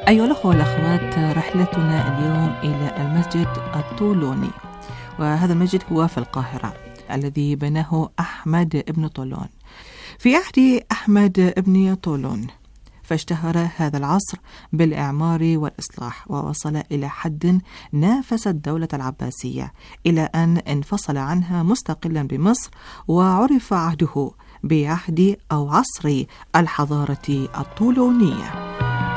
أيها الأخوة والأخوات، رحلتنا اليوم إلى المسجد الطولوني، وهذا المسجد هو في القاهرة الذي بناه أحمد بن طولون في عهد أحمد بن طولون، فاشتهر هذا العصر بالإعمار والإصلاح، ووصل إلى حد نافس الدولة العباسية إلى أن انفصل عنها مستقلا بمصر، وعرف عهده بعهد أو عصر الحضارة الطولونية.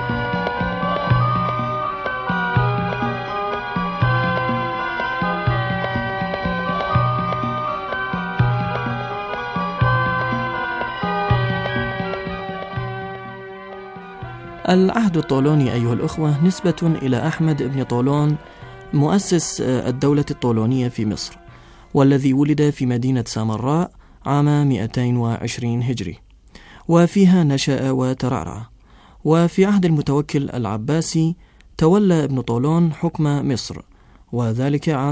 العهد الطولوني أيها الأخوة نسبة إلى أحمد بن طولون مؤسس الدولة الطولونية في مصر، والذي ولد في مدينة سامراء عام 220 هجري، وفيها نشأ وترعرع. وفي عهد المتوكل العباسي تولى ابن طولون حكم مصر، وذلك عام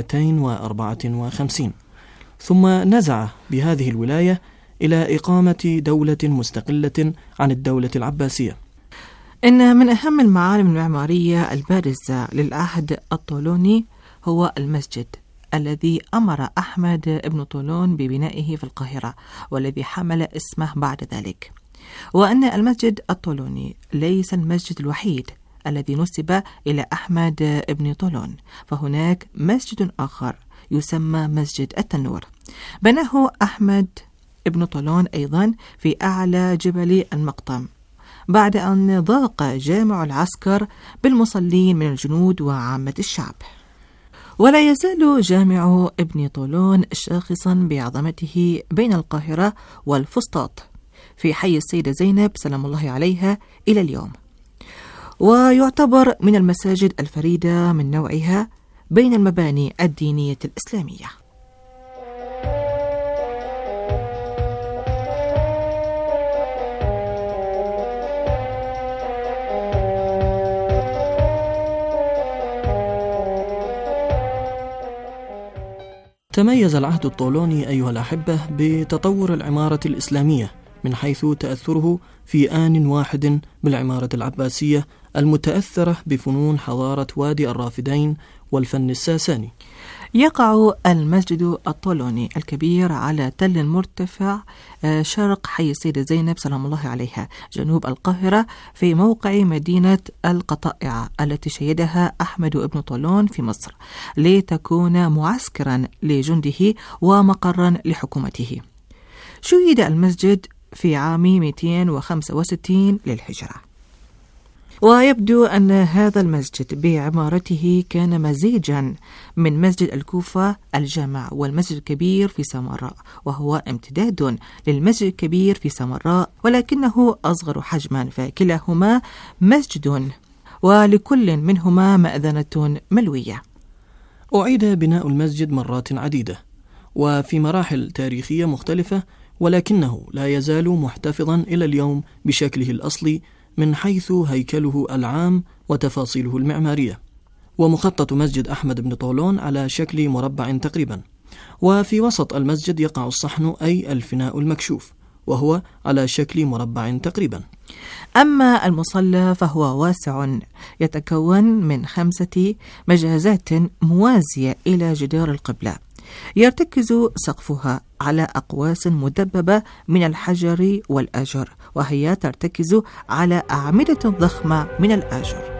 254، ثم نزع بهذه الولاية إلى إقامة دولة مستقلة عن الدولة العباسية. إن من أهم المعالم المعمارية البارزة للعهد الطولوني هو المسجد الذي أمر أحمد بن طولون ببنائه في القاهرة، والذي حمل اسمه بعد ذلك. وأن المسجد الطولوني ليس المسجد الوحيد الذي نسب إلى أحمد بن طولون، فهناك مسجد آخر يسمى مسجد التنور، بناه أحمد بن طولون أيضا في أعلى جبل المقطم، بعد أن ضاق جامع العسكر بالمصلين من الجنود وعامة الشعب. ولا يزال جامع ابن طولون شاخصا بعظمته بين القاهرة والفسطاط في حي السيدة زينب سلام الله عليها إلى اليوم، ويعتبر من المساجد الفريدة من نوعها بين المباني الدينية الإسلامية. تميز العهد الطولوني أيها الأحبة بتطور العمارة الإسلامية، من حيث تأثره في آن واحد بالعمارة العباسية المتأثرة بفنون حضارة وادي الرافدين والفن الساساني. يقع المسجد الطولوني الكبير على تل مرتفع شرق حي السيدة زينب سلام الله عليها جنوب القاهرة، في موقع مدينة القطائع التي شيدها أحمد بن طولون في مصر لتكون معسكرا لجنده ومقرا لحكومته. شيد المسجد في عام 265 للهجرة، ويبدو أن هذا المسجد بعمارته كان مزيجا من مسجد الكوفة الجامع والمسجد الكبير في سامراء، وهو امتداد للمسجد الكبير في سامراء ولكنه أصغر حجما، فكلاهما مسجد ولكل منهما مأذنة ملوية. أعيد بناء المسجد مرات عديدة وفي مراحل تاريخية مختلفة، ولكنه لا يزال محتفظا إلى اليوم بشكله الأصلي من حيث هيكله العام وتفاصيله المعمارية. ومخطط مسجد أحمد بن طولون على شكل مربع تقريبا، وفي وسط المسجد يقع الصحن أي الفناء المكشوف، وهو على شكل مربع تقريبا. أما المصلى فهو واسع، يتكون من 5 مجازات موازية إلى جدار القبلة، يرتكز سقفها على أقواس مدببة من الحجر والآجر، وهي ترتكز على أعمدة ضخمة من الآجر.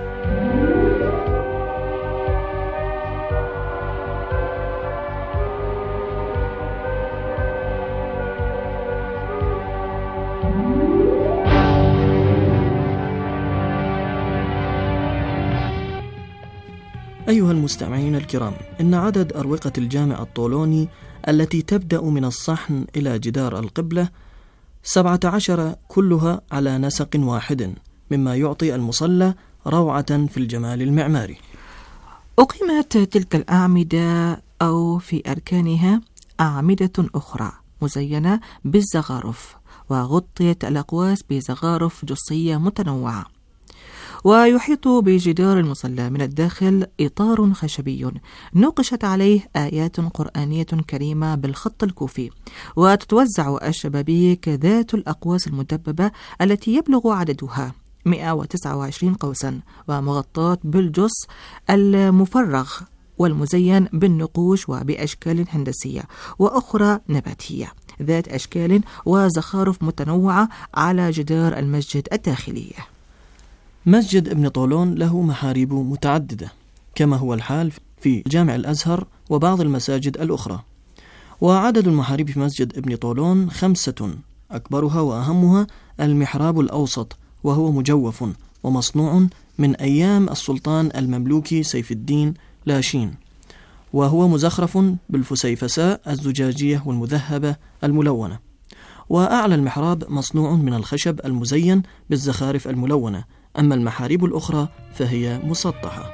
أيها المستمعين الكرام، إن عدد أروقة الجامع الطولوني التي تبدأ من الصحن إلى جدار القبلة 17 كلها على نسق واحد، مما يعطي المصلى روعة في الجمال المعماري. أقيمت تلك الأعمدة أو في أركانها أعمدة أخرى مزينة بالزخارف، وغطيت الأقواس بزخارف جصية متنوعة، ويحيط بجدار المصلى من الداخل إطار خشبي نقشت عليه آيات قرآنية كريمة بالخط الكوفي، وتتوزع الشبابيك ذات الأقواس المدببة التي يبلغ عددها 129 قوسا، ومغطاة بالجص المفرغ والمزين بالنقوش وبأشكال هندسية وأخرى نباتية ذات أشكال وزخارف متنوعة على جدار المسجد الداخلي. مسجد ابن طولون له محاريب متعددة كما هو الحال في جامع الأزهر وبعض المساجد الأخرى، وعدد المحاريب في مسجد ابن طولون 5، أكبرها وأهمها المحراب الأوسط، وهو مجوف ومصنوع من أيام السلطان المملوكي سيف الدين لاشين، وهو مزخرف بالفسيفساء الزجاجية والمذهبة الملونة. وأعلى المحراب مصنوع من الخشب المزين بالزخارف الملونة، أما المحاريب الأخرى فهي مسطحة.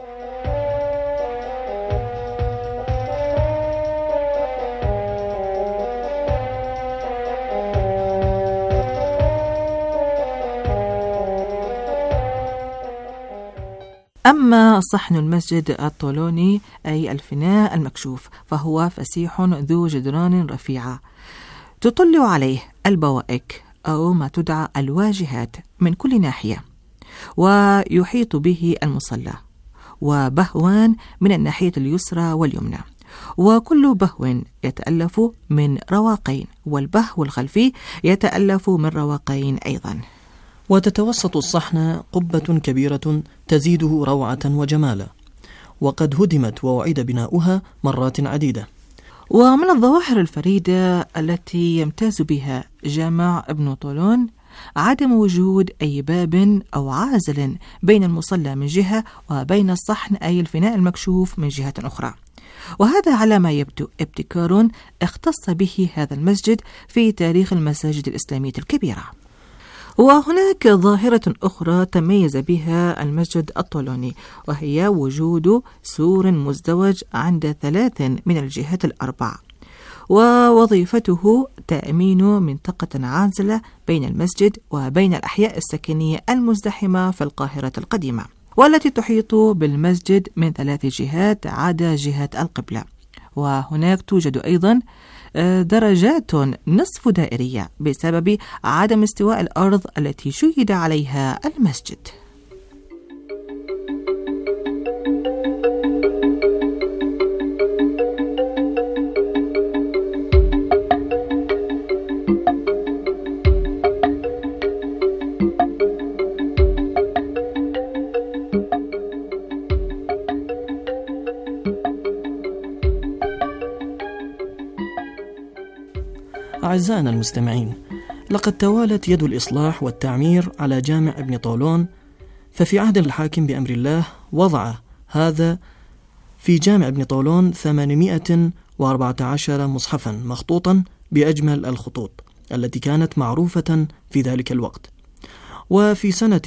أما صحن المسجد الطولوني أي الفناء المكشوف فهو فسيح ذو جدران رفيعة تطل عليه البوائك أو ما تدعى الواجهات من كل ناحية، ويحيط به المصلى، وبهوان من الناحية اليسرى واليمنى، وكل بهو يتألف من رواقين، والبهو الخلفي يتألف من رواقين أيضا. وتتوسط الصحن قبة كبيرة تزيده روعة وجمالا، وقد هدمت وأعيد بناؤها مرات عديدة. ومن الظواهر الفريدة التي يمتاز بها جامع ابن طولون عدم وجود أي باب أو عازل بين المصلى من جهة وبين الصحن أي الفناء المكشوف من جهة أخرى، وهذا على ما يبدو ابتكار اختص به هذا المسجد في تاريخ المساجد الإسلامية الكبيرة. وهناك ظاهرة أخرى تميز بها المسجد الطولوني، وهي وجود سور مزدوج عند 3 من الجهات ال4، ووظيفته تأمين منطقة عازلة بين المسجد وبين الأحياء السكنية المزدحمة في القاهرة القديمة، والتي تحيط بالمسجد من 3 جهات عدا جهة القبلة. وهناك توجد أيضا درجات نصف دائرية بسبب عدم استواء الأرض التي شيد عليها المسجد. أعزائنا المستمعين، لقد توالت يد الإصلاح والتعمير على جامع ابن طولون، ففي عهد الحاكم بأمر الله وضع هذا في جامع ابن طولون 814 مصحفا مخطوطا بأجمل الخطوط التي كانت معروفة في ذلك الوقت. وفي سنة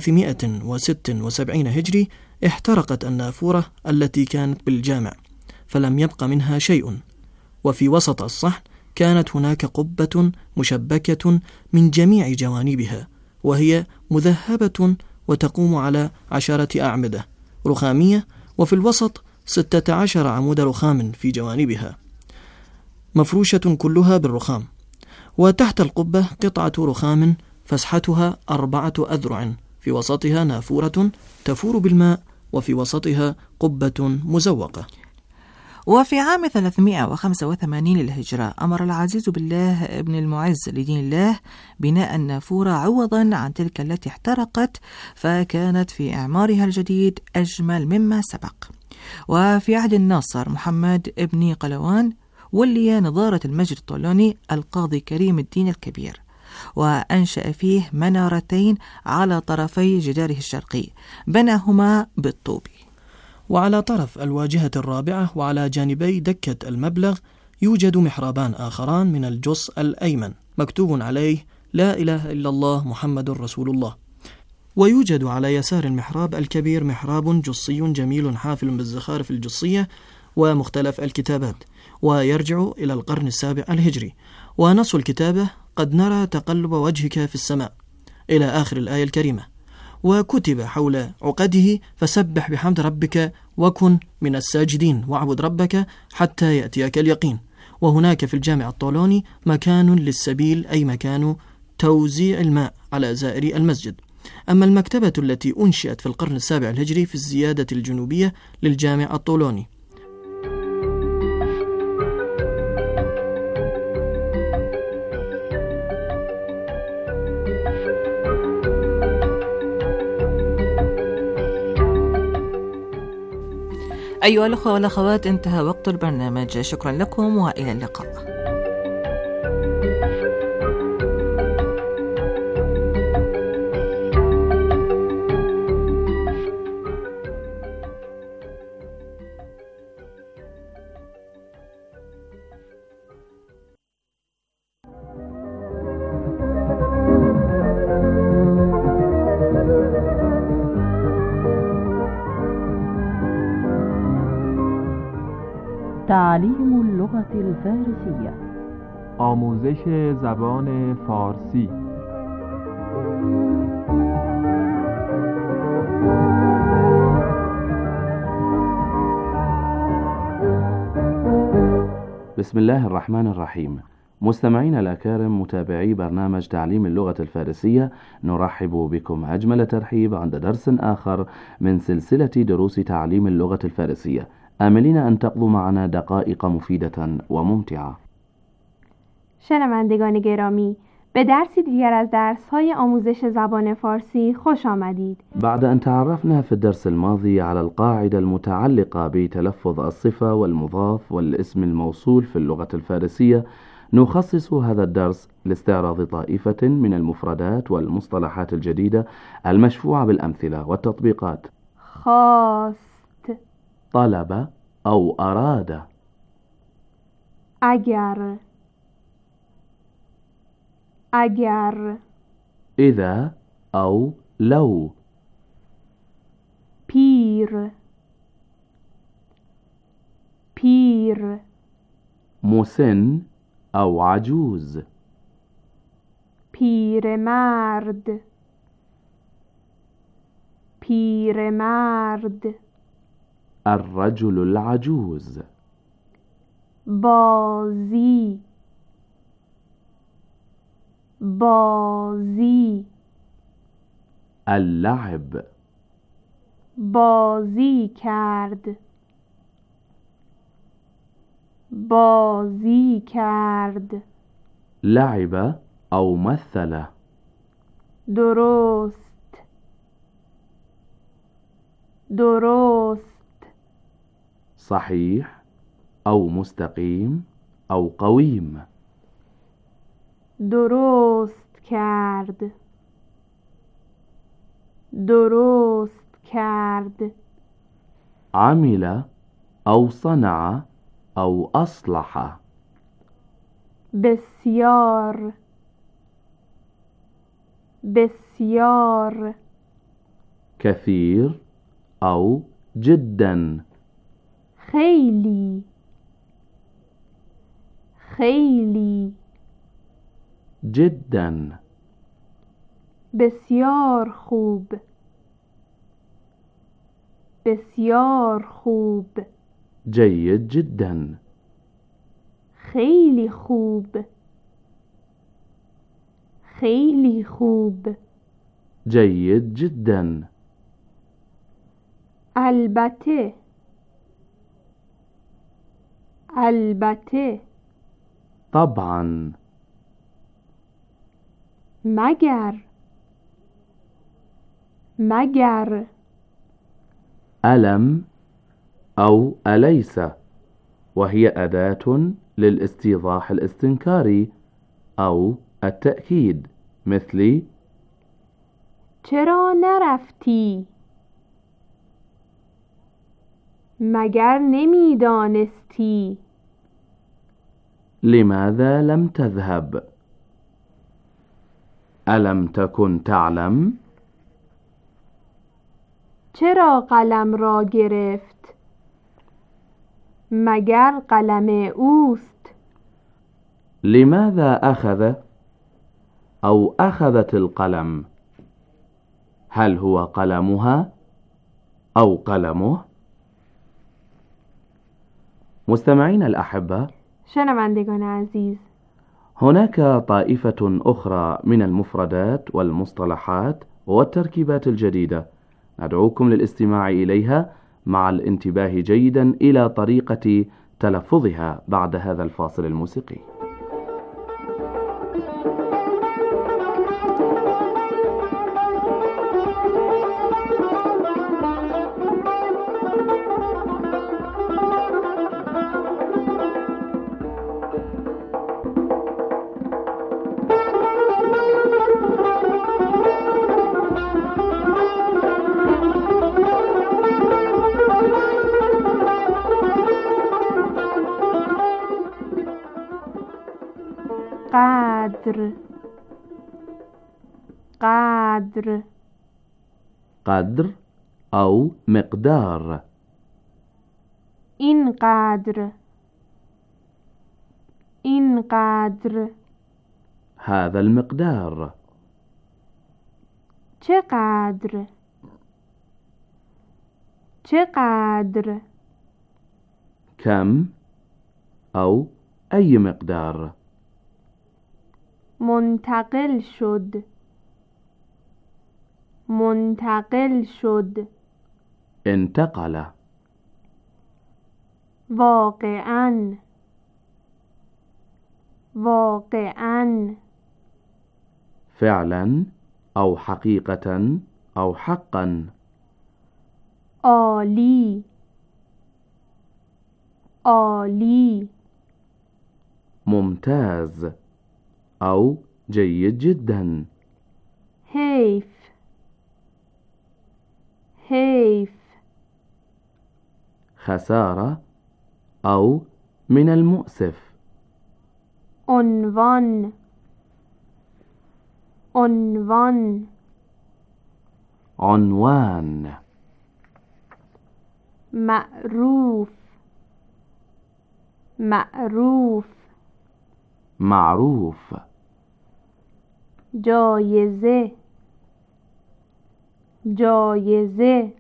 376 هجري احترقت النافورة التي كانت بالجامع فلم يبق منها شيء، وفي وسط الصحن كانت هناك قبة مشبكة من جميع جوانبها، وهي مذهبة وتقوم على 10 أعمدة رخامية، وفي الوسط 16 عمود رخام في جوانبها مفروشة كلها بالرخام، وتحت القبة قطعة رخام فسحتها 4 أذرع، في وسطها نافورة تفور بالماء، وفي وسطها قبة مزوقة. وفي عام 385 للهجرة أمر العزيز بالله ابن المعز لدين الله بناء النافورة عوضا عن تلك التي احترقت، فكانت في إعمارها الجديد أجمل مما سبق. وفي عهد الناصر محمد ابن قلوان ولي نظارة المسجد الطولوني القاضي كريم الدين الكبير، وأنشأ فيه منارتين على طرفي جداره الشرقي بناهما بالطوب، وعلى طرف الواجهة الرابعة وعلى جانبي دكة المبلغ يوجد محرابان آخران من الجص الأيمن مكتوب عليه لا إله إلا الله محمد رسول الله. ويوجد على يسار المحراب الكبير محراب جصي جميل حافل بالزخارف الجصية ومختلف الكتابات، ويرجع إلى القرن 7 الهجري، ونص الكتابة قد نرى تقلب وجهك في السماء إلى آخر الآية الكريمة، وكتب حول عقده فسبح بحمد ربك وكن من الساجدين واعبد ربك حتى يأتيك اليقين. وهناك في الجامع الطولوني مكان للسبيل، أي مكان توزيع الماء على زائري المسجد، أما المكتبة التي أنشئت في القرن السابع الهجري في الزيادة الجنوبية للجامع الطولوني. أيها الأخوة والأخوات، انتهى وقت البرنامج. شكرا لكم وإلى اللقاء. تعليم اللغة الفارسية. آموزش زبان فارسی. بسم الله الرحمن الرحيم. مستمعين الأكارم، متابعي برنامج تعليم اللغة الفارسية، نرحب بكم أجمل ترحيب عند درس آخر من سلسلة دروس تعليم اللغة الفارسية، آملين أن تقضوا معنا دقائق مفيدة وممتعة. شنوندگان گرامی، به درسی دیگر از درس‌های آموزش زبان فارسی خوش آمدید. بعد أن تعرفنا في الدرس الماضي على القاعدة المتعلقة بتلفظ الصفة والمضاف والاسم الموصول في اللغة الفارسية، نخصص هذا الدرس لاستعراض طائفة من المفردات والمصطلحات الجديدة المشفوعة بالأمثلة والتطبيقات. خواست، طلب أو أراد. اگر، اگر. إذا أو لو. پیر، پیر. مسن أو عجوز. پیرمرد، پیرمرد. الرجل العجوز. بازی، بازی. اللعب. بازی کرد، بازی کرد. لعب أو مثل. درست، درست. صحيح أو مستقيم أو قويم. درست کرد، درست کرد. عمل أو صنع أو أصلح. بسیار، بسیار. كثير أو جدا. خیلی، خیلی. جدا. بسیار خوب، بسیار خوب. جيد جدا. خیلی خوب، خیلی خوب. جيد جدا. البته، البته. طبعا. مگر، مگر. ألم أو أليس، وهي أداة للاستيضاح الاستنكاري أو التأكيد، مثل چرا نرفتی؟ مگر نمیدانستی؟ لماذا لم تذهب؟ ألم تكن تعلم؟ چرا قلم را گرفت؟ مگر قلم اوست؟ لماذا أخذ أو أخذت القلم؟ هل هو قلمها أو قلمه؟ مستمعين الأحبة، شنوندگان عزیز، هناك طائفة أخرى من المفردات والمصطلحات والتركيبات الجديدة، ندعوكم للاستماع إليها مع الانتباه جيدا إلى طريقة تلفظها بعد هذا الفاصل الموسيقي. قدر قدر قدر أو مقدار. اینقدر اینقدر هذا المقدار. چقدر چقدر كم أو أي مقدار. منتقل شد منتقل شد انتقل. واقعاً واقعاً فعلا أو حقيقة أو حقا. عالی عالی ممتاز أو جيد جدا. حیف حیف خسارة أو من المؤسف. عنوان عنوان عنوان. معروف معروف معروف. جایزه جایزه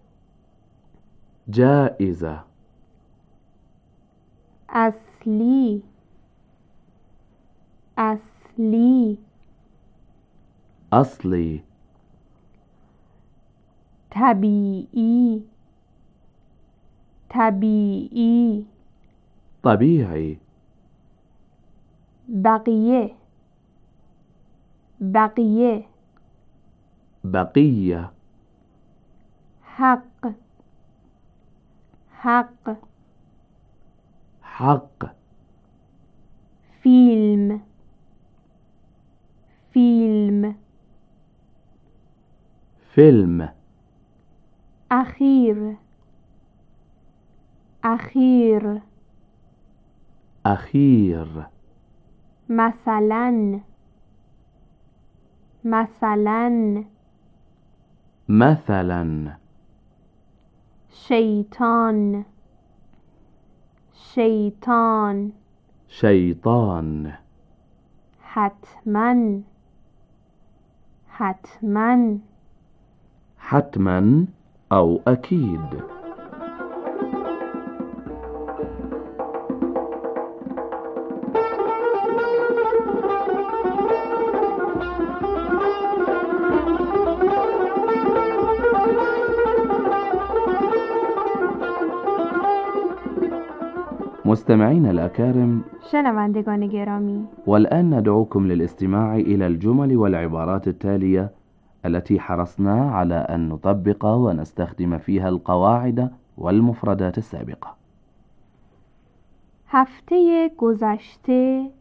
جائزة. اصلی اصلی أصلي. طبیعی طبیعی طبيعي. بقیه بقیه بقية. حق حق حق. فیلم فیلم فيلم. اخیر اخیر أخير. مثلا مثلا مثلا. شیطان شیطان شيطان. حتما حتما حتما أو أكيد. مستمعين الأكارم، شنوندگان گرامی، والآن ندعوكم للاستماع إلى الجمل والعبارات التالية التي حرصنا على أن نطبق ونستخدم فيها القواعد والمفردات السابقة. هفته گذشته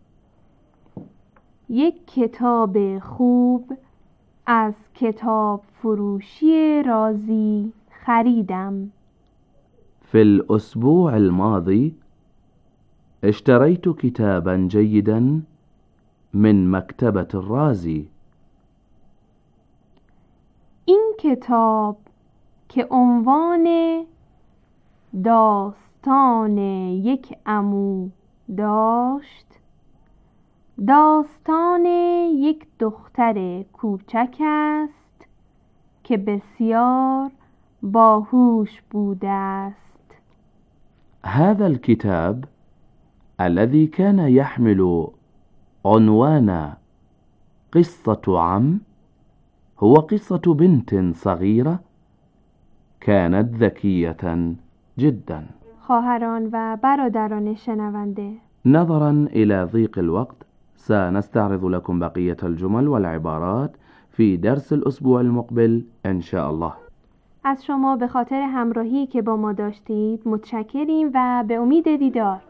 یک کتاب خوب از کتاب فروشی رازی خریدم. في الأسبوع الماضي اشتريت كتابا جيدا من مكتبة الرازي. این کتاب که عنوان داستان یک عمو داشت، داستان یک دختر کوچک است که بسیار باهوش بوده است. هذا الكتاب الذي كان يحمل عنوان قصة عم هو قصة بنت صغيرة كانت ذكية جدا. خواهران و برادران شنونده، نظرا إلى ضيق الوقت سنستعرض لكم بقية الجمل والعبارات في درس الأسبوع المقبل إن شاء الله. از شما به خاطر همراهی که با ما داشتید متشکریم و به امید دیدار.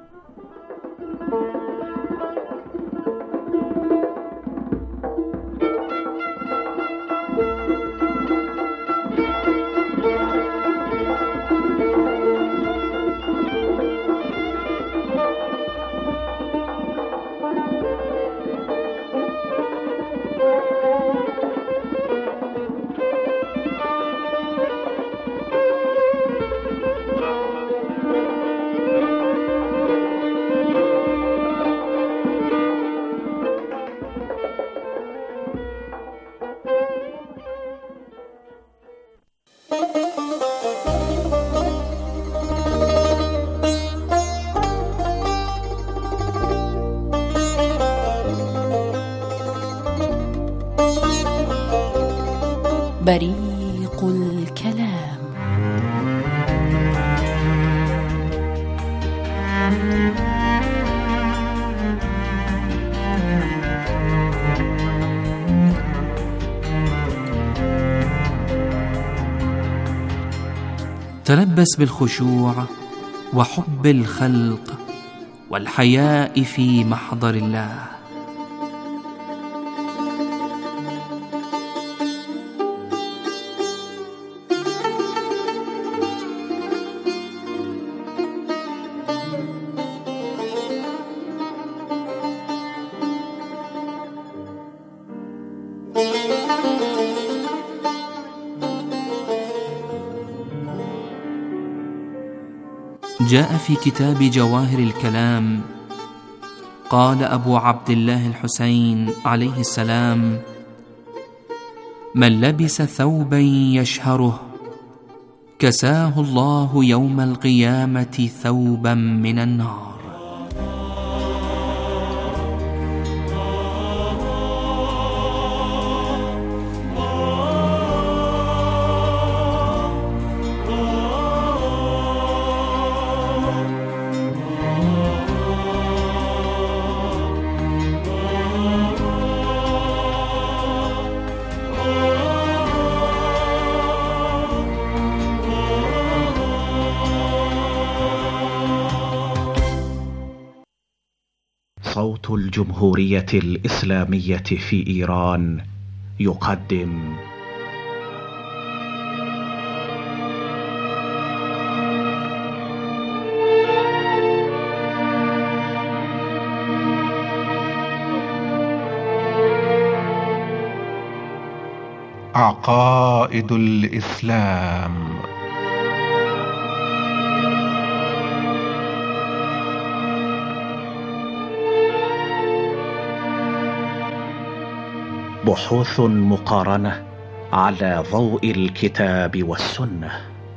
بريق الكلام. تلبس بالخشوع وحب الخلق والحياء في محضر الله. جاء في كتاب جواهر الكلام قال أبو عبد الله الحسين عليه السلام: من لبس ثوبا يشهره كساه الله يوم القيامة ثوبا من النار. صوت الجمهورية الإسلامية في إيران يقدم عقائد الإسلام. بحوث مقارنة على ضوء الكتاب والسنة.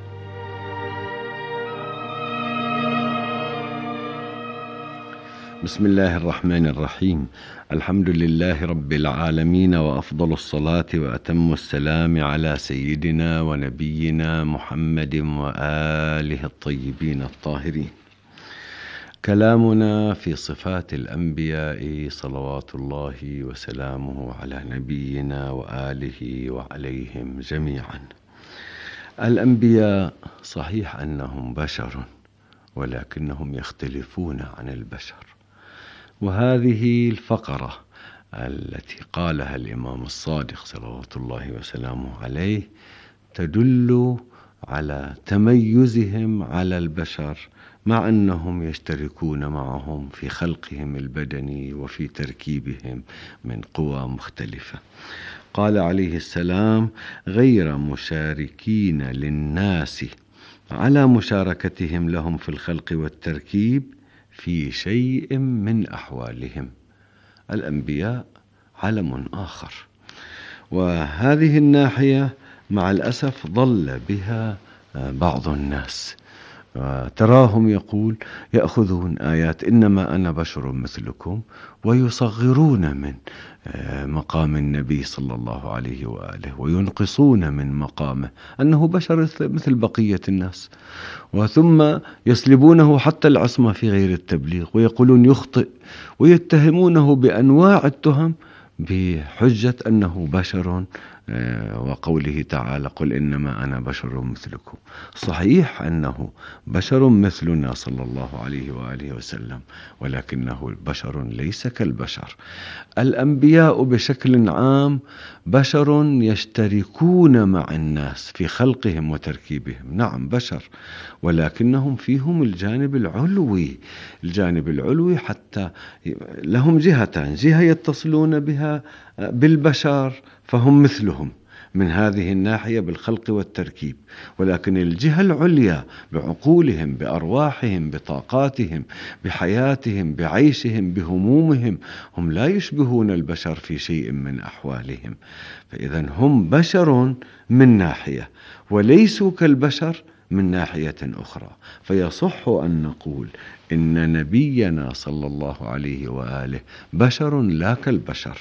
بسم الله الرحمن الرحيم. الحمد لله رب العالمين، وأفضل الصلاة وأتم السلام على سيدنا ونبينا محمد وآله الطيبين الطاهرين. كلامنا في صفات الأنبياء صلوات الله وسلامه على نبينا وآله وعليهم جميعا. الأنبياء صحيح أنهم بشر، ولكنهم يختلفون عن البشر، وهذه الفقرة التي قالها الإمام الصادق صلوات الله وسلامه عليه تدل على تميزهم على البشر، مع أنهم يشتركون معهم في خلقهم البدني وفي تركيبهم من قوى مختلفة. قال عليه السلام: غير مشاركين للناس على مشاركتهم لهم في الخلق والتركيب في شيء من أحوالهم. الأنبياء علم آخر، وهذه الناحية مع الأسف ضل بها بعض الناس، تراهم يقول يأخذون آيات إنما أنا بشر مثلكم ويصغرون من مقام النبي صلى الله عليه وآله وينقصون من مقامه أنه بشر مثل بقية الناس، وثم يسلبونه حتى العصمة في غير التبليغ ويقولون يخطئ ويتهمونه بأنواع التهم بحجة أنه بشر، وقوله تعالى قل إنما أنا بشر مثلكم. صحيح أنه بشر مثلنا صلى الله عليه وآله وسلم، ولكنه بشر ليس كالبشر. الأنبياء بشكل عام بشر يشتركون مع الناس في خلقهم وتركيبهم، نعم بشر، ولكنهم فيهم الجانب العلوي. الجانب العلوي حتى لهم جهتان، جهة يتصلون بها بالبشر فهم مثلهم من هذه الناحية بالخلق والتركيب، ولكن الجهة العليا بعقولهم بأرواحهم بطاقاتهم بحياتهم بعيشهم بهمومهم هم لا يشبهون البشر في شيء من أحوالهم. فإذا هم بشر من ناحية وليسوا كالبشر من ناحية أخرى. فيصح أن نقول إن نبينا صلى الله عليه وآله بشر لا كالبشر.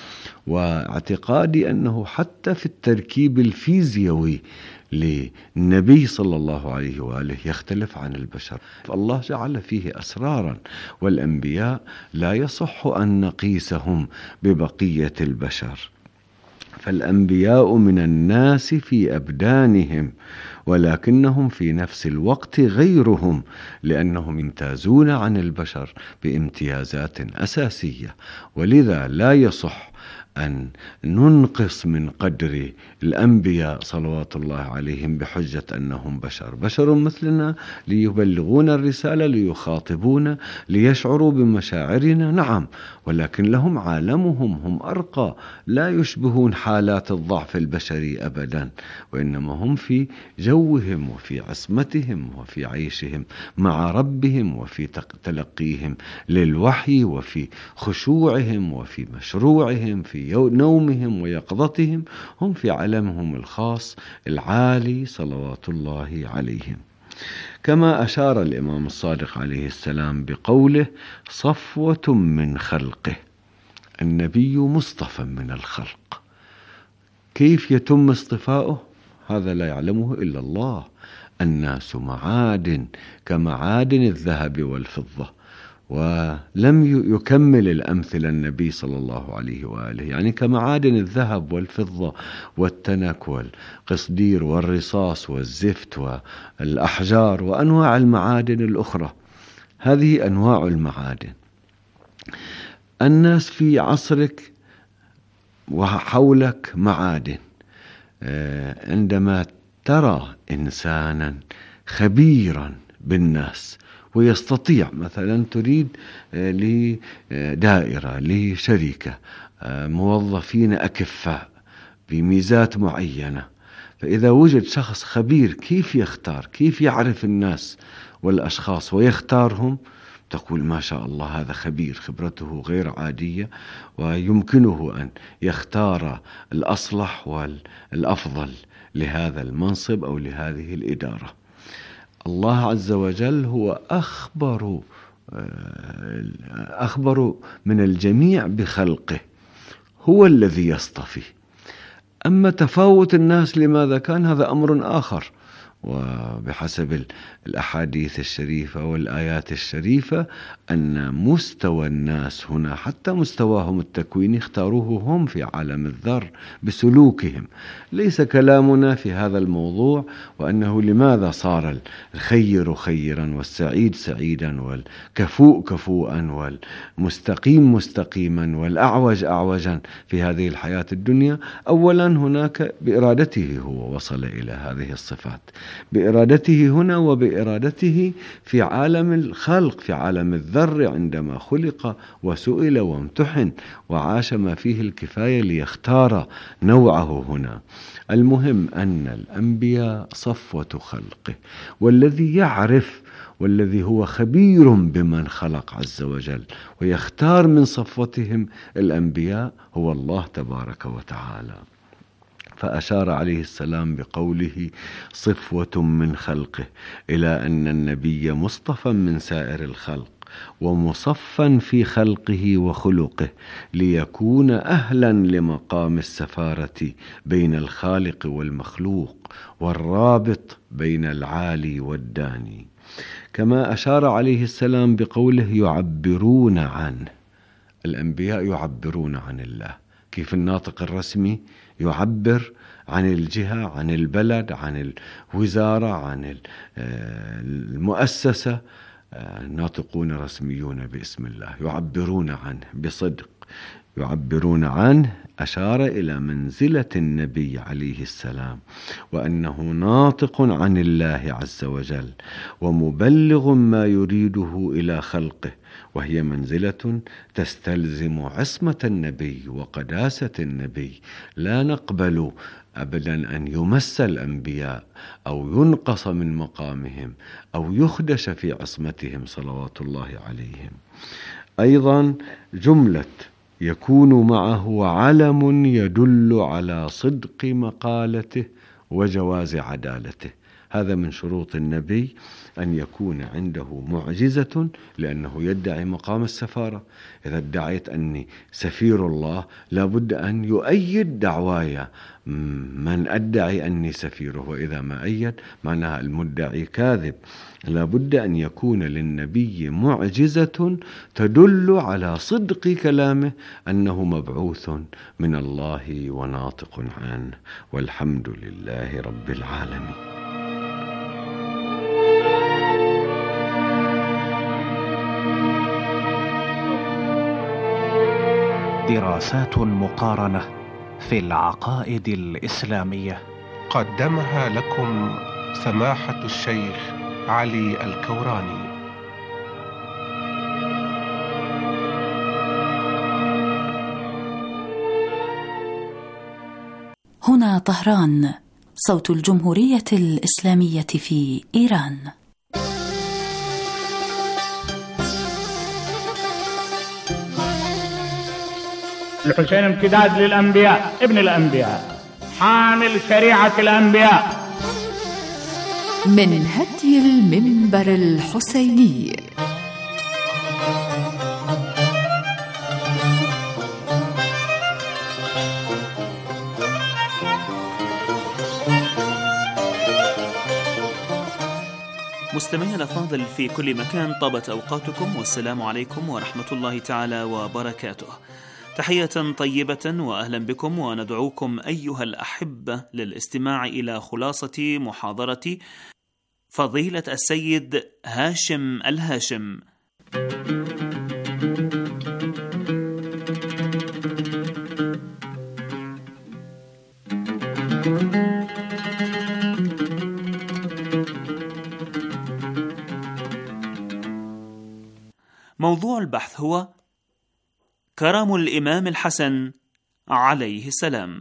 واعتقادي أنه حتى في التركيب الفيزيائي للنبي صلى الله عليه وآله يختلف عن البشر. الله جعل فيه أسرارا، والأنبياء لا يصح أن نقيسهم ببقية البشر. فالأنبياء من الناس في أبدانهم، ولكنهم في نفس الوقت غيرهم، لأنهم يمتازون عن البشر بامتيازات أساسية. ولذا لا يصح أن ننقص من قدر الأنبياء صلوات الله عليهم بحجة أنهم بشر مثلنا، ليبلغون الرسالة، ليخاطبون، ليشعروا بمشاعرنا، نعم، ولكن لهم عالمهم، هم أرقى، لا يشبهون حالات الضعف البشري أبدا، وإنما هم في جوهم وفي عصمتهم وفي عيشهم مع ربهم وفي تلقيهم للوحي وفي خشوعهم وفي مشروعهم في نومهم ويقظتهم، هم في عالمهم الخاص العالي صلوات الله عليهم. كما أشار الإمام الصادق عليه السلام بقوله صفوة من خلقه، النبي مصطفى من الخلق. كيف يتم اصطفاؤه؟ هذا لا يعلمه إلا الله. الناس معادن كمعادن الذهب والفضة، ولم يكمل الأمثلة النبي صلى الله عليه وآله، يعني كمعادن الذهب والفضة والتنك والقصدير والرصاص والزفت والأحجار وأنواع المعادن الأخرى. هذه أنواع المعادن. الناس في عصرك وحولك معادن. عندما ترى إنسانا خبيرا بالناس ويستطيع، مثلا تريد لدائرة لشركة موظفين أكفاء بميزات معينة، فإذا وجد شخص خبير كيف يختار، كيف يعرف الناس والأشخاص ويختارهم، تقول ما شاء الله هذا خبير، خبرته غير عادية ويمكنه أن يختار الأصلح والأفضل لهذا المنصب أو لهذه الإدارة. الله عز وجل هو أخبر من الجميع بخلقه، هو الذي يصطفي. أما تفاوت الناس لماذا كان، هذا أمر آخر، وبحسب الأحاديث الشريفة والآيات الشريفة أن مستوى الناس هنا حتى مستواهم التكويني اختاروه هم في عالم الذر بسلوكهم. ليس كلامنا في هذا الموضوع وأنه لماذا صار الخير خيرا والسعيد سعيدا والكفوء كفوءا والمستقيم مستقيما والأعوج أعوجا في هذه الحياة الدنيا. أولا هناك بإرادته هو وصل إلى هذه الصفات، بإرادته هنا وبإرادته في عالم الخلق، في عالم الذر عندما خلق وسئل وامتحن وعاش ما فيه الكفاية ليختار نوعه هنا. المهم أن الأنبياء صفوة خلقه، والذي يعرف والذي هو خبير بمن خلق عز وجل ويختار من صفوتهم الأنبياء هو الله تبارك وتعالى. فأشار عليه السلام بقوله صفوة من خلقه إلى أن النبي مصطفى من سائر الخلق ومصفا في خلقه وخلقه ليكون أهلا لمقام السفارة بين الخالق والمخلوق والرابط بين العالي والداني. كما أشار عليه السلام بقوله يعبرون عنه. الأنبياء يعبرون عن الله، كيف الناطق الرسمي يعبر عن الجهة، عن البلد، عن الوزارة، عن المؤسسة. ناطقون رسميون باسم الله يعبرون عنه بصدق، يعبرون عنه. أشار إلى منزلة النبي عليه السلام وأنه ناطق عن الله عز وجل ومبلغ ما يريده إلى خلقه، وهي منزلة تستلزم عصمة النبي وقداسة النبي. لا نقبل أبدا أن يمس الأنبياء أو ينقص من مقامهم أو يخدش في عصمتهم صلوات الله عليهم. أيضا جملة يكون معه علم يدل على صدق مقالته وجواز عدالته. هذا من شروط النبي أن يكون عنده معجزة، لأنه يدعي مقام السفارة. إذا ادعيت أني سفير الله لابد أن يؤيد دعواي من أدعي أني سفيره، وإذا ما أيد معناها المدعي كاذب. لابد أن يكون للنبي معجزة تدل على صدق كلامه أنه مبعوث من الله وناطق عنه، والحمد لله رب العالمين. دراسات مقارنة في العقائد الإسلامية قدمها لكم سماحة الشيخ علي الكوراني. هنا طهران، صوت الجمهورية الإسلامية في إيران. الحسين امتداد للأنبياء، ابن الأنبياء، حامل شريعة الأنبياء. من هدي المنبر الحسيني. مستمعينا الأفاضل في كل مكان، طابت أوقاتكم والسلام عليكم ورحمة الله تعالى وبركاته. تحية طيبة وأهلا بكم، وندعوكم أيها الأحبة للاستماع إلى خلاصة محاضرة فضيلة السيد هاشم الهاشم. موضوع البحث هو كرم الإمام الحسن عليه السلام.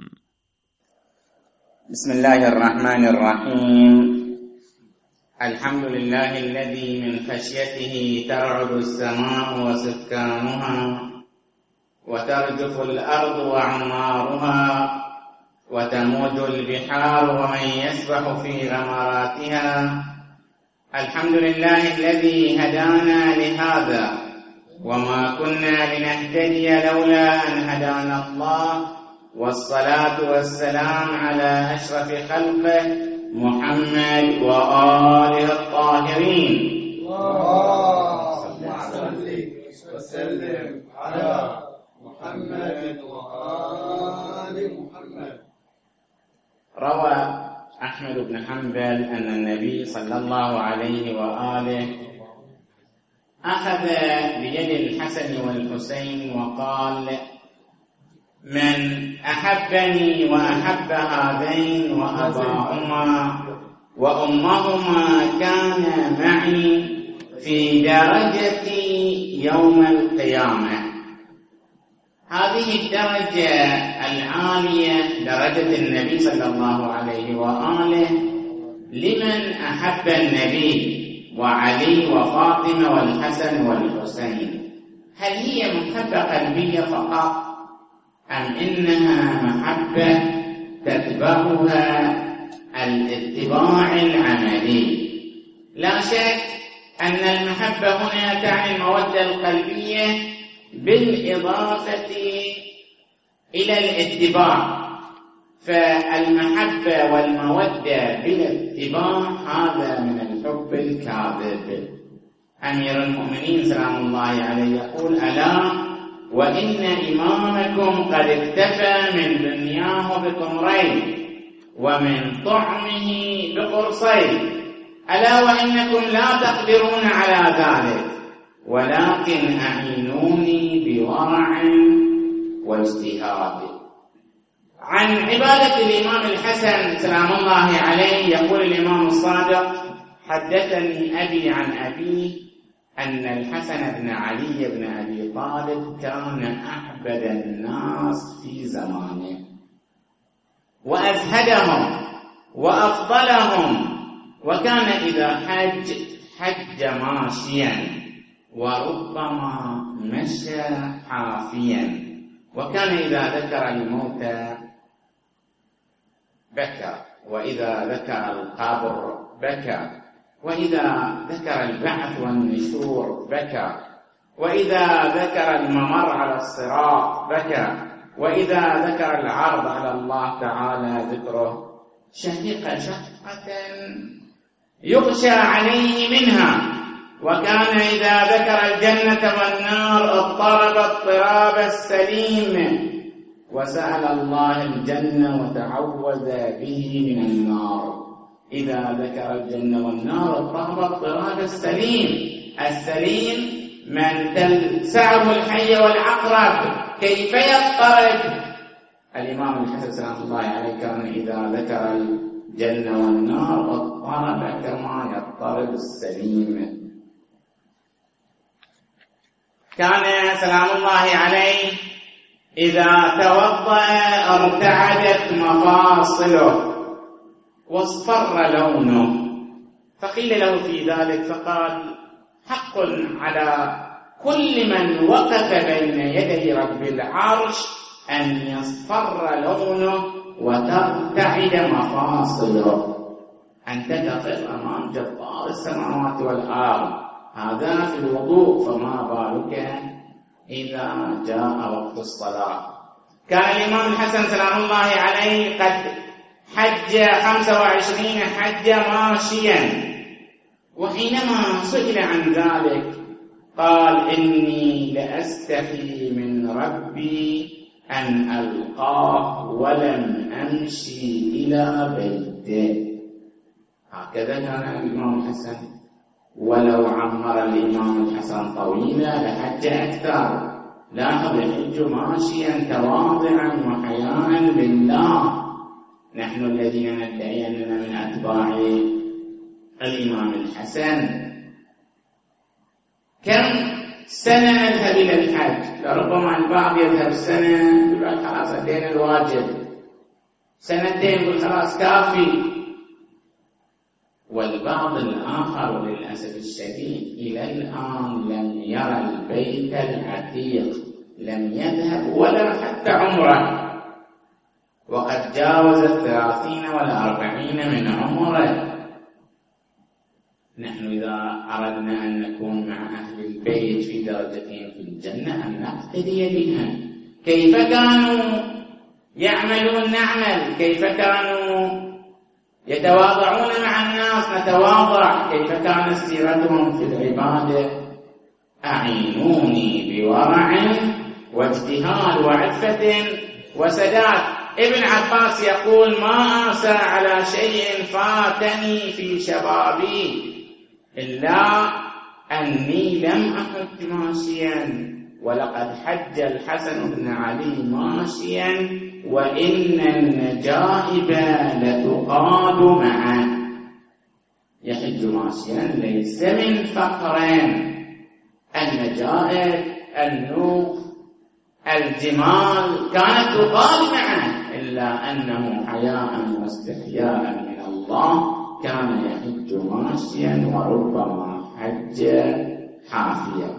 بسم الله الرحمن الرحيم. الحمد لله الذي من خشيته ترعد السماء وسكانها وترجف الأرض وعمارها وتموج البحار ومن يسبح في غمراتها. الحمد لله الذي هدانا لهذا وما كنا لنهتدي لولا أن هدانا الله، والصلاة والسلام على أشرف خلقه محمد وآله الطاهرين. اللهم صل وسلم على محمد وآل محمد. روى أحمد بن حنبل أن النبي صلى الله عليه وآله أخذ بيد الحسن والحسين وقال: من أحبني وأحب هذين وأباهما وأمهما كان معي في درجتي يوم القيامة. هذه الدرجة العالية درجة النبي صلى الله عليه وآله لمن أحب النبي وعلي وفاطمة والحسن والحسين. هل هي محبة قلبية فقط أم إنها محبة تتبعها الاتباع العملي. لا شك أن المحبة هنا تعني المودة القلبية بالإضافة إلى الاتباع، فالمحبة والمودة بالاتباع هذا من الحب الكاذب. أمير المؤمنين سلام الله عليه يقول: ألا وإن إمامكم قد اكتفى من دنياه بتمرين ومن طعمه بقرصين، ألا وإنكم لا تقدرون على ذلك، ولكن أعينوني بورع واجتهاد. عن عبادة الإمام الحسن سلام الله عليه يقول الإمام الصادق: حدثني أبي عن أبيه أن الحسن بن علي بن أبي طالب كان أعبد الناس في زمانه وأزهدهم وأفضلهم، وكان إذا حج ماشيا وربما مشى حافيا، وكان إذا ذكر الموت بكى، وإذا ذكر القبر بكى، وإذا ذكر البعث والنشور بكى، وإذا ذكر الممر على الصراط بكى، وإذا ذكر العرض على الله تعالى ذكره شهق شهقة يغشى عليه منها، وكان إذا ذكر الجنة والنار اضطرب اضطراب السليم وسأل الله الجنة وتعوذ به من النار. إذا ذكر الجنة والنار اضطرب اضطراب السليم، السليم من تلسعه الحي والعقرب كيف يضطرب؟ الإمام الحسن سلام الله عليه كان إذا ذكر الجنة والنار اضطرب كما يضطرب السليم. كان سلام الله عليه إذا توضأ ارتعدت مفاصله واصفر لونه، فقيل له في ذلك فقال: حق على كل من وقف بين يدي رب العرش أن يصفر لونه وترتعد مفاصله. أنت تقف أمام جبار السماوات والأرض، هذا في الوضوء، فما بالك إذا جاء وقت الصلاة. كان الإمام الحسن سلام الله عليه قد حج 25 حجة ماشيا، وحينما سئل عن ذلك قال: إني لأستحي من ربي أن ألقاه ولم أمشي إلى بيته. هكذا كان الإمام الحسن، ولو عمر الإمام الحسن طويلا لحج أكثر. لاحظ يحج ماشيا تواضعا وحياء لله. نحن الذين ندعي أننا من أتباع الإمام الحسن كم سنة نذهب إلى الحج؟ لربما البعض يذهب سنة يقول خلاص أدينا الواجب، سنتين يقول خلاص كافي، والبعض الآخر وللأسف الشديد إلى الآن لم يرى البيت العتيق، لم يذهب ولا حتى عمره، وقد جاوز 30 و40 من عمره. نحن إذا أردنا أن نكون مع أهل البيت في درجتهم في الجنة أن نقتدي بهم، كيف كانوا يعملون نعمل، كيف كانوا يتواضعون مع الناس نتواضع، كيف كانت سيرتهم في العبادة. أعينوني بورع واجتهاد وعفة وسداد. ابن عباس يقول: ما آسى على شيء فاتني في شبابي إلا أني لم أحج ماشيا، ولقد حج الحسن بن علي ماشيا وإن النجائب لتقاد معه. يحج ماشيا ليس من فقرين، النجائب النوق الجمال كانت تقاد معه، إلا أنه حياء واستحياء من الله كان يحج ماشيا وربما حج حافيا.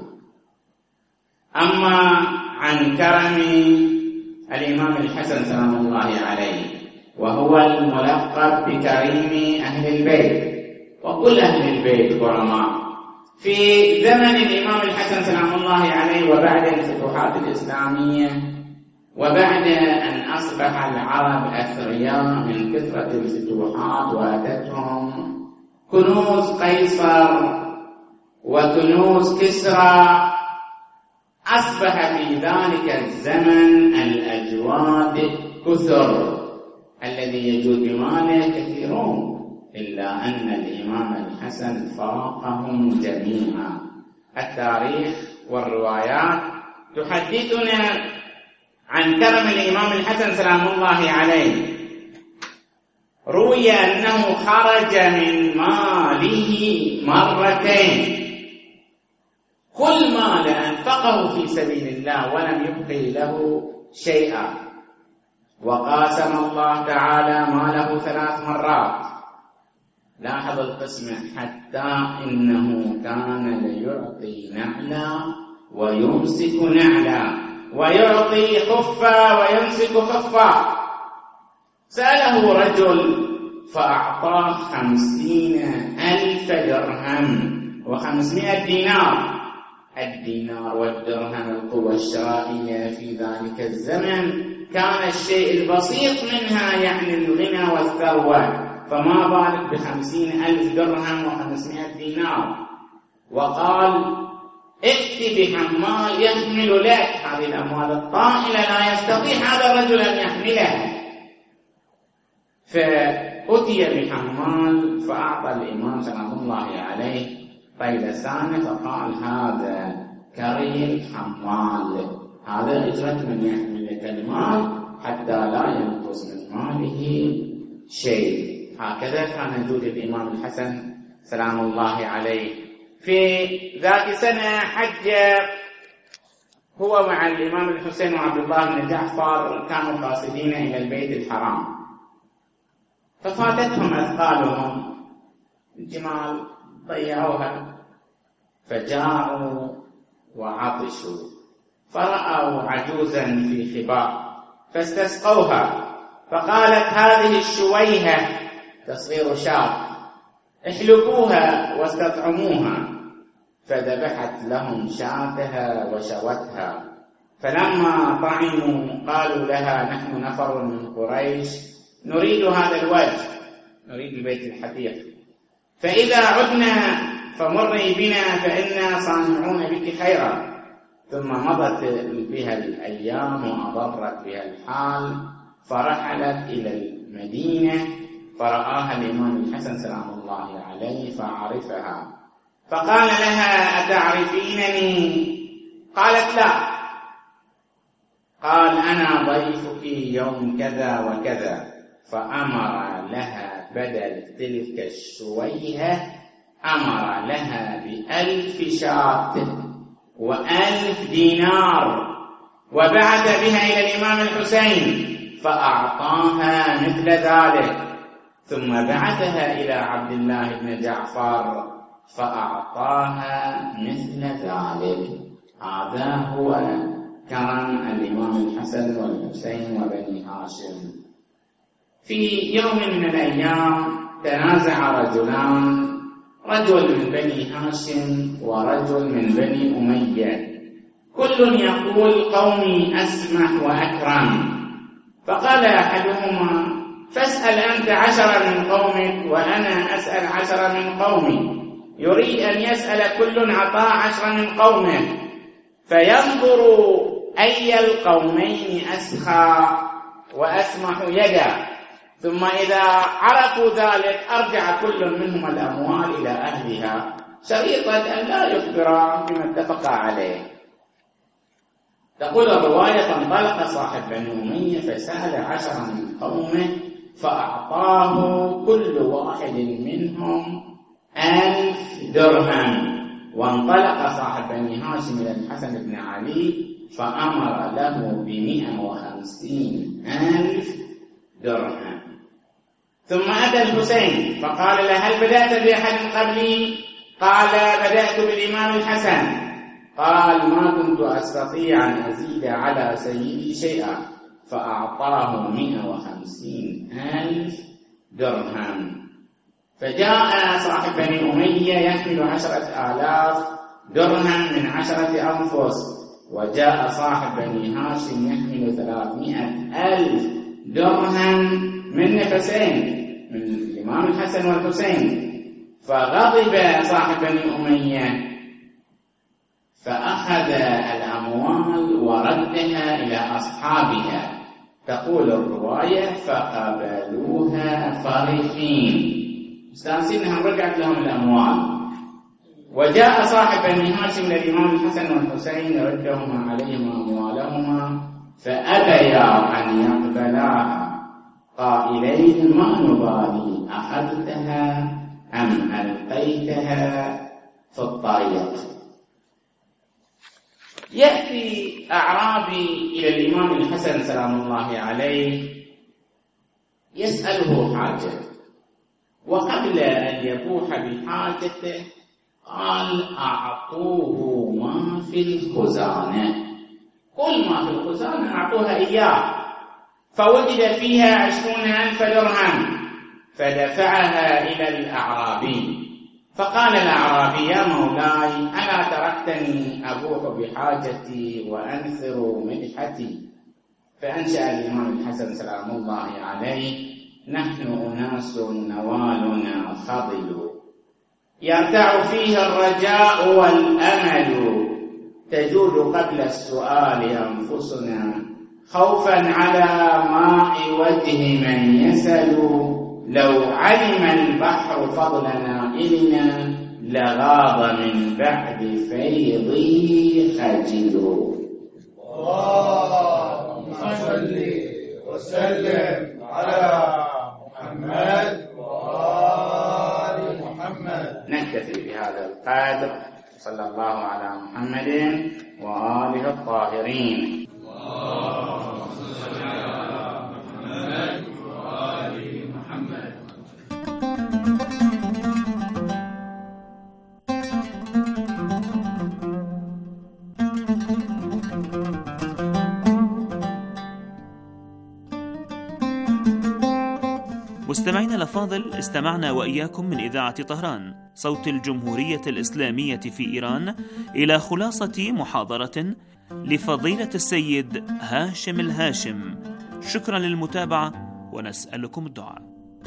أما عن كرم الإمام الحسن سلام الله عليه وهو الملقب بكريم أهل البيت، وكل أهل البيت كرماء. في زمن الإمام الحسن سلام الله عليه وبعد الفتوحات الإسلامية وبعد أن أصبح العرب أثرياء من كثرة الفتوحات وأتتهم كنوز قيصر وكنوز كسرى، أصبح في ذلك الزمن الأجواد كثر، الذي يجود بماله كثيرون، إلا أن الإمام الحسن فاقهم جميعا. التاريخ والروايات تحدثنا عن كرم الإمام الحسن سلام الله عليه. روي أنه خرج من ماله مرتين، كل مال أنفقه في سبيل الله ولم يبقي له شيئا، وقاسم الله تعالى ماله 3 مرات. لاحظ القسمة، حتى إنه كان ليعطي نعلا ويمسك نعلا، ويعطي خفا ويمسك خفا. سأله رجل فأعطاه 50,000 درهم و500 دينار. الدينار والدرهم القوة الشرائية في ذلك الزمن كان الشيء البسيط منها يعني الغنى والثروة، فما بالك ب50,000 درهم و500 دينار. وقال ائت بحمال يحمل لك هذه الأموال الطائلة، لا يستطيع هذا الرجل أن يحملها. فأتي بحمال فأعطى الإمام سلام الله عليه طيلسان، فقال هذا كريم حمال، هذا أجرة من يحمل لك المال حتى لا ينقص من ماله شيء. هكذا كان جود الإمام الحسن سلام الله عليه. في ذات سنة حج هو مع الإمام الحسين وعبد الله بن جعفر، كانوا قاصدين إلى البيت الحرام، ففاتتهم أثقالهم، الجمال ضيعوها، فجاءوا وعطشوا، فرأوا عجوزا في خباء فاستسقوها، فقالت هذه الشويهة تصغير شاة احلبوها واستطعموها، فذبحت لهم شاتها وشوتها. فلما طعموا قالوا لها نحن نفر من قريش نريد هذا الوجه، نريد البيت الحديث، فإذا عدنا فمري بنا فإنا صانعون بك خيرا. ثم مضت بها الأيام وأضرت بها الحال، فرحلت إلى المدينة فرآها الإمام الحسن سلام الله عليه فعرفها، فقال لها أتعرفينني؟ قالت لا. قال أنا ضيفك يوم كذا وكذا، فأمر لها بدل تلك الشويهة أمر لها ب1000 شاة و1000 دينار، وبعث بها إلى الإمام الحسين فأعطاها مثل ذلك، ثم بعثها إلى عبد الله بن جعفر فأعطاها مثل ذلك. هذا هو كرم الإمام الحسن والحسين وبني هاشم. في يوم من الأيام تنازع رجلان، رجل من بني هاشم ورجل من بني أمية، كل يقول قومي أسمح وأكرم. فقال أحدهما فاسأل أنت 10 من قومك وأنا أسأل 10 من قومي. يريد أن يسأل كل عطاء 10 من قومه، فينظر أي القومين أسخى وأسمح يدا، ثم إذا عرفوا ذلك أرجع كل منهم الأموال إلى أهلها، شريطة أن لا يخبرا بما اتفق عليه. تقول الرواية فانطلق صاحب بني أمية فسأل 10 من قومه فأعطاه كل واحد منهم 1000 درهم. وانطلق صاحب بني هاشم إلى الحسن بن علي فأمر له ب150,000 درهم. ثم أتى الحسين فقال له هل بدأت بأحد قبلي؟ قال بدأت بالإمام الحسن. قال ما كنت أستطيع أن أزيد على سيدي شيئا، فأعطاه 150,000 درهم. فجاء صاحب بني أمية يحمل 10,000 درهم من 10 أنفس، وجاء صاحب بني هاشم يحمل 300,000 درهم من نفسين، من الإمام الحسن والحسين. فغضب صاحب بني أمية فأخذ الأموال وردها إلى أصحابها. تقول الرواية فقبلوها فرحين، مستانسين أنهم رجعت لهم الأموال. وجاء صاحب بني هاشم للإمام الحسن والحسين يردهما عليهما أموالهما، فأبيا أن يقبلاها قائلين ما نبالي أخذتها أم ألقيتها في الطريق. يأتي أعرابي إلى الإمام الحسن سلام الله عليه يسأله حاجة، وقبل أن يبوح بحاجته قال أعطوه ما في الخزانة، كل ما في الخزانة أعطوها إياه. فوجد فيها 20,000 درهم فدفعها إلى الأعرابي. فقال الأعرابي يا مولاي ألا تركتني أبوح بحاجتي وأنثر مدحتي؟ فأنشأ الإمام الحسن سلام الله عليه نحن أناس نوالنا فضل يرتع فيه الرجاء والأمل، تجود قبل السؤال أنفسنا خوفا على ماء وجه من يسأل، لو علم البحر فضل نائلنا لغاض من بعد فيضه خجل. اللهم صل وسلم على محمد وآل محمد. نكتفي بهذا القدر. صلى الله على محمد وآله الطاهرين. مستمعينا الأفاضل، استمعنا وإياكم من إذاعة طهران صوت الجمهورية الإسلامية في إيران إلى خلاصة محاضرة لفضيلة السيد هاشم الهاشم. شكرا للمتابعة ونسألكم الدعاء.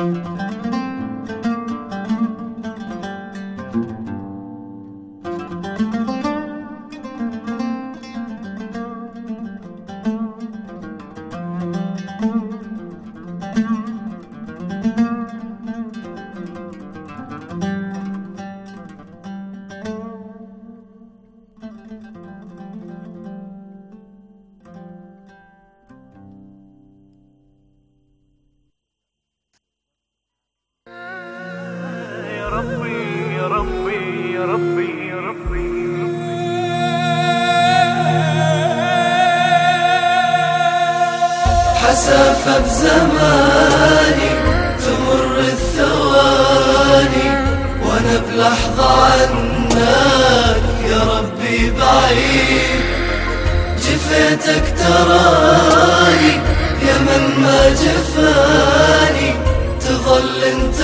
حسافة بزماني تمر الثواني وانا بلحظة عنك يا ربي بعيد، جفيتك تراني يا من ما جفاني، تظل انت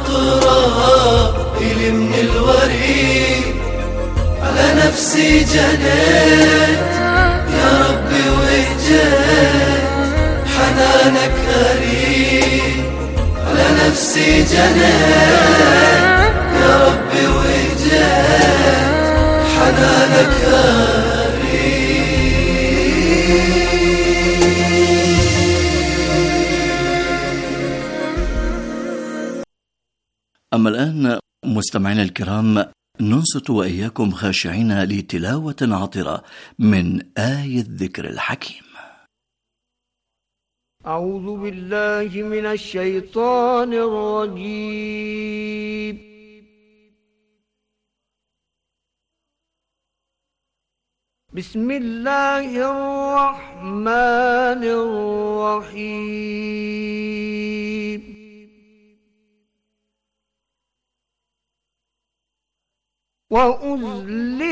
اقرب الي من الوريد، على نفسي جنيت يا ربي وجيت حنانك أريد، على نفسي جنيت يا ربي وجيت حنانك أريد. أما الآن مستمعينا الكرام ننصت وإياكم خاشعين لتلاوة عطرة من آية الذكر الحكيم. أعوذ بالله من الشيطان الرجيم. بسم الله الرحمن الرحيم.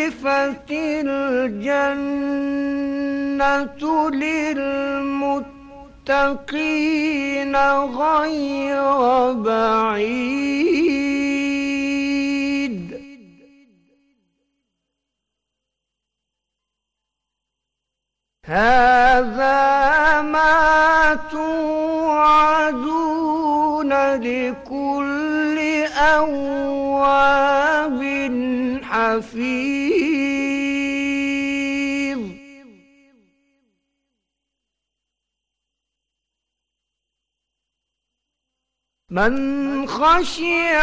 وأزلفت الجنة للمتقين للمتقين غير بعيد هذا ما توعدون لكل أواب حفيظ من خشي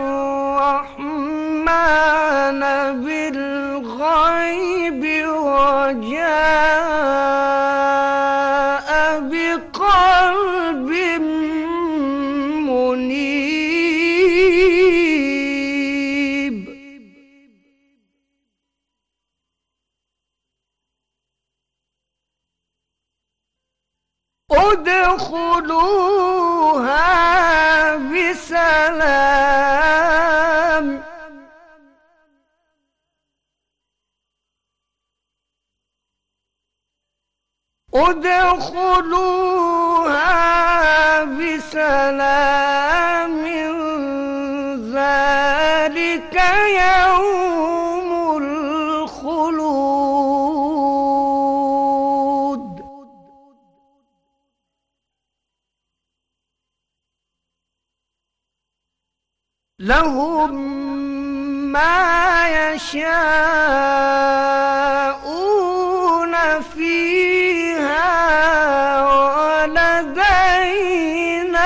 الرحمن بالغيب وجاء بقلب منيب ادخلوها بسلام ادخلوها بسلام ذلك يوم الخلود لهم ما يشاءون فيها ولدينا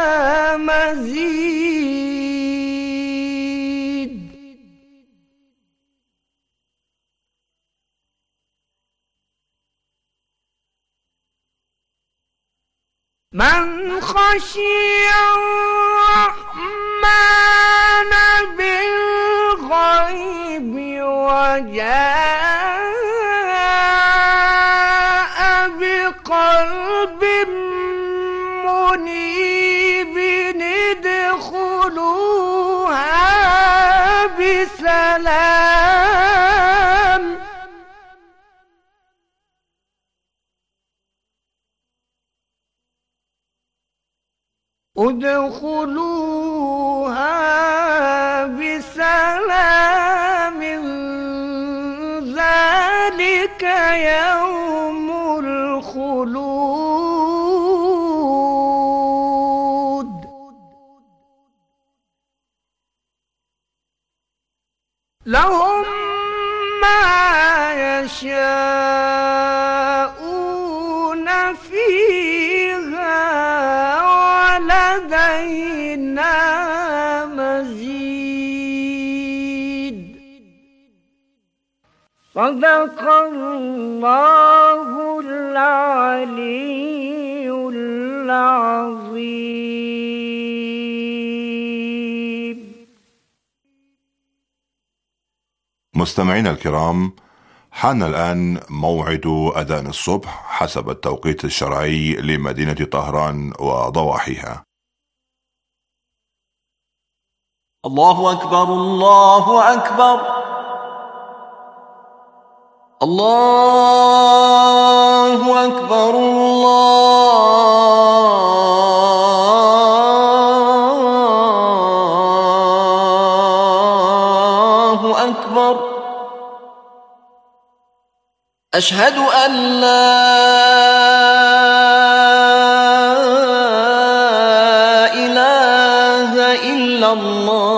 مزيد من خشي الرحمن بالغيب وجاء بقلب منيب ادخلوها بسلام ادخلوها بسلام ذلك يوم الخلود لهم ما يشاءون فيها ولدينا مزيد صدق الله العلي العظيم. مستمعينا الكرام، حان الآن موعد أذان الصبح حسب التوقيت الشرعي لمدينة طهران وضواحيها. الله أكبر الله أكبر الله أكبر الله أكبر أشهد أن لا إله إلا الله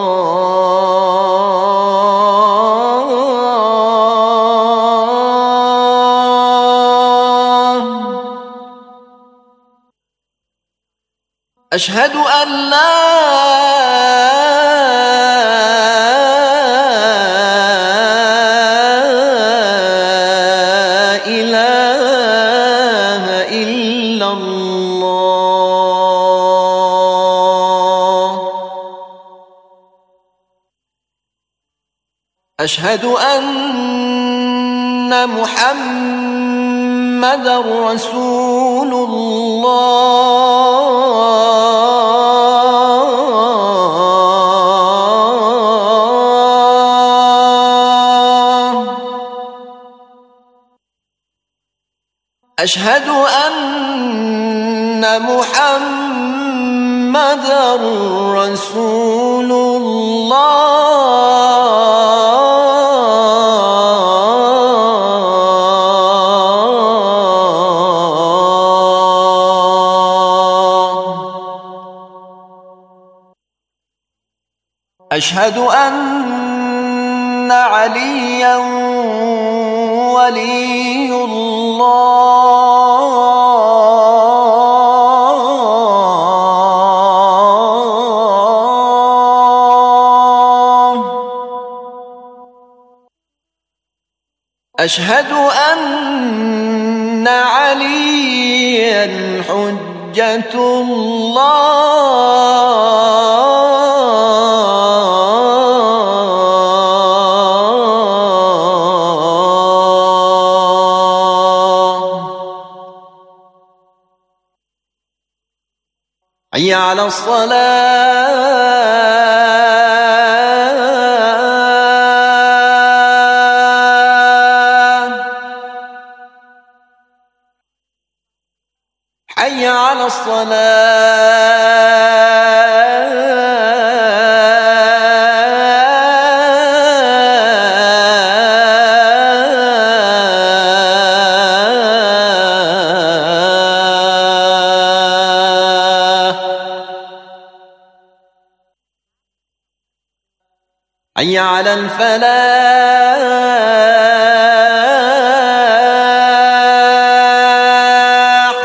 أشهد أن لا إله إلا الله أشهد أن محمدًا رسول الله أشهد أن محمدًا رسول أشهد أن عليا ولي الله أشهد أن عليا حجة حي على الصلاة حي على حي على الفلاح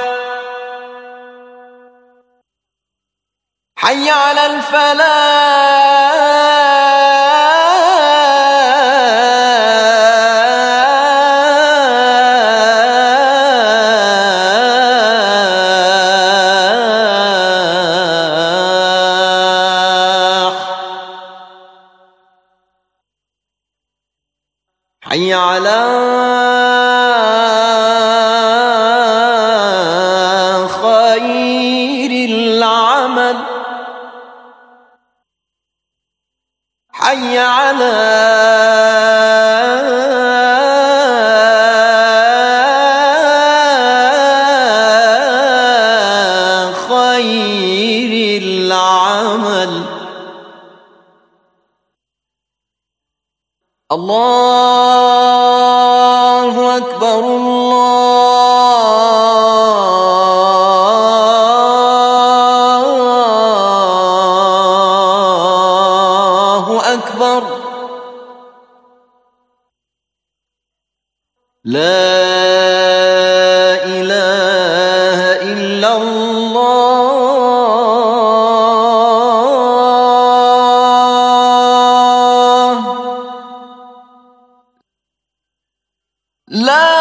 حي على حي على خير العمل حي على خير العمل الله أكبر الله أكبر لا إله إلا الله لا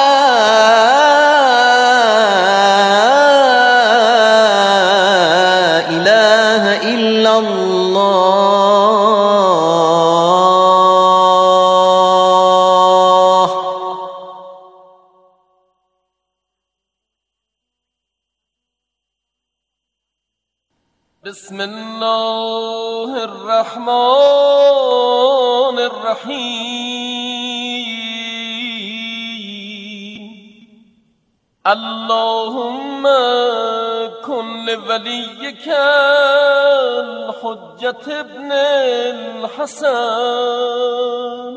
إله إلا الله بسم الله الرحمن الرحيم اللهم كن لوليك الحجة ابن الحسن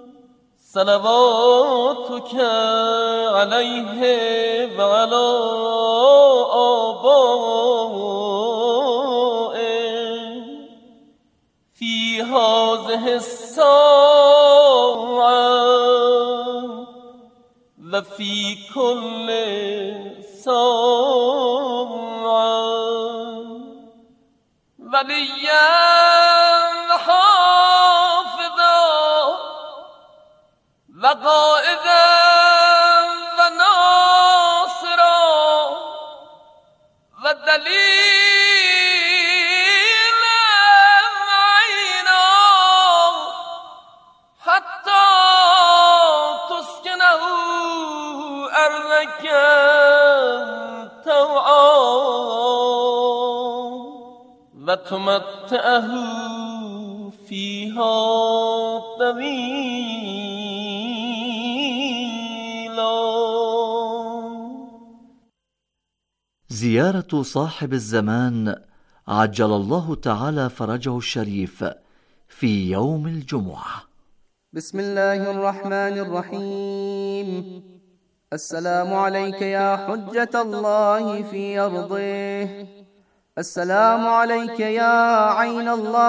صلواتك عليه وعلى آبائه في هذه الساعة وفي كل ساعة وليا وحافظا وقائدا وناصرا ودليلا عينا حتى تسكنه أرضك طوعا وتمتعه فيها طويلا زيارة صاحب الزمان عجل الله تعالى فرجه الشريف في يوم الجمعة. بسم الله الرحمن الرحيم. السلام عليك يا حجة الله في أرضه، السلام عليك يا عين الله